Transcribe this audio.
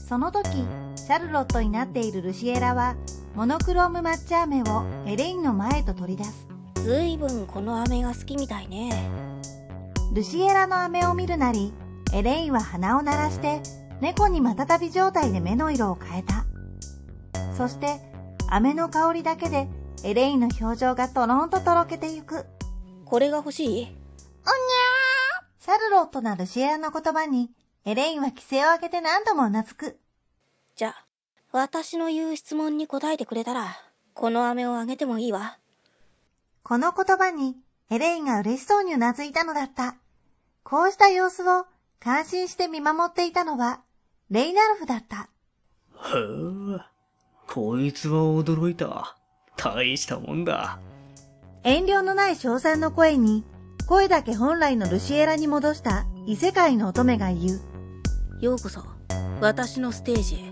その時、シャルロットになっているルシエラは、モノクローム抹茶飴をエレインの前へと取り出す。 ずいぶんこの飴が好きみたいね。 ルシエラの飴を見るなり、エレインは鼻を鳴らして、猫にまたたび状態で目の色を変えた。そして、飴の香りだけで、エレインの表情がとろんととろけてゆく。 これが欲しい？ おにゃー。シャルロットなルシエラの言葉に、エレインは規制を上げて何度もうなずく。 じゃあ、私の言う質問に答えてくれたら、この飴をあげてもいいわ。 この言葉に、エレインが嬉しそうにうなずいたのだった。こうした様子を感心して見守っていたのは、レイナルフだった。 へえ、こいつは驚いた。大したもんだ。 遠慮のない称賛の声に、声だけ本来のルシエラに戻した異世界の乙女が言う。 ようこそ、私のステージへ。